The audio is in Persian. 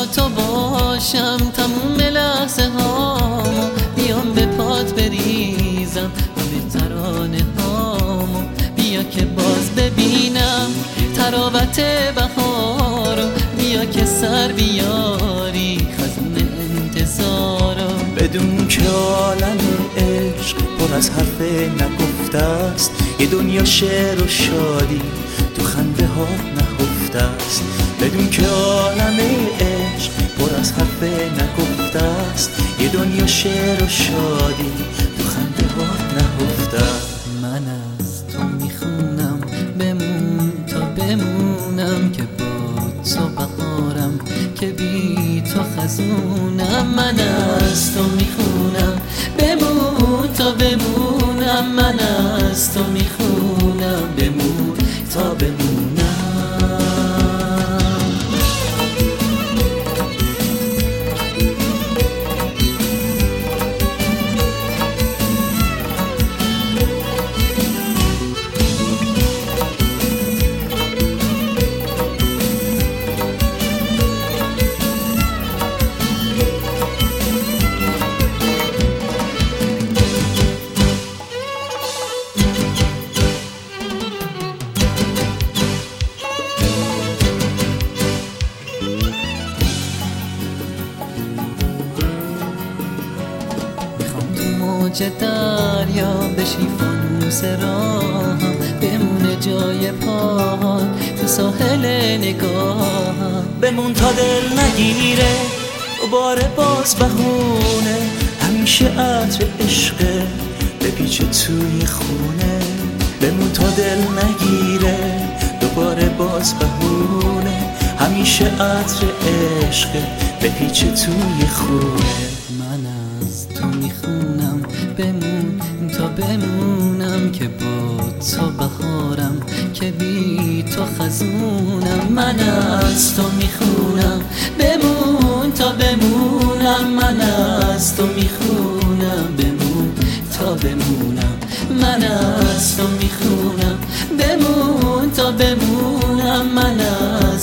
تو باشم تموم لحظه هامو، بیام به پات بریزم همه ترانه هامو، بیا که باز ببینم تراوت بهارو، بیا که سر بیاری خزم انتظارو. بدون که عالم عشق پر از حرف نگفته است، یه دنیا شعر و شادی تو خنده ها نهفته است. بدون که عالم عشق پر از حرف نگفته است، یه دنیا شعر و شادی تو خنده ها نهفته است. من از تو میخونم بمون تا بمونم، که با تو بهارم که بی تو خزونم. من از تو میخونم بمون تا بمونم، من از تو میخونم بمون تا بمونم. موج دریا بشی فانوس راهم، بمونه جای پاهات تو ساحل نگاهم. بمون تا دل نگیره دوباره باز بهونه، همیشه عطر عشقه بپیچه توی خونه. بمون تا دل نگیره دوباره باز بهونه، همیشه عطر عشقه بپیچه توی خونه. من از تو میخونم بمون تا بمونم، که با تو بهارم که بی تو خزونم. من از تو میخونم بمون تا بمونم، من از تو میخونم بمون تا بمونم. من از تو میخونم بمون تا بمونم، من از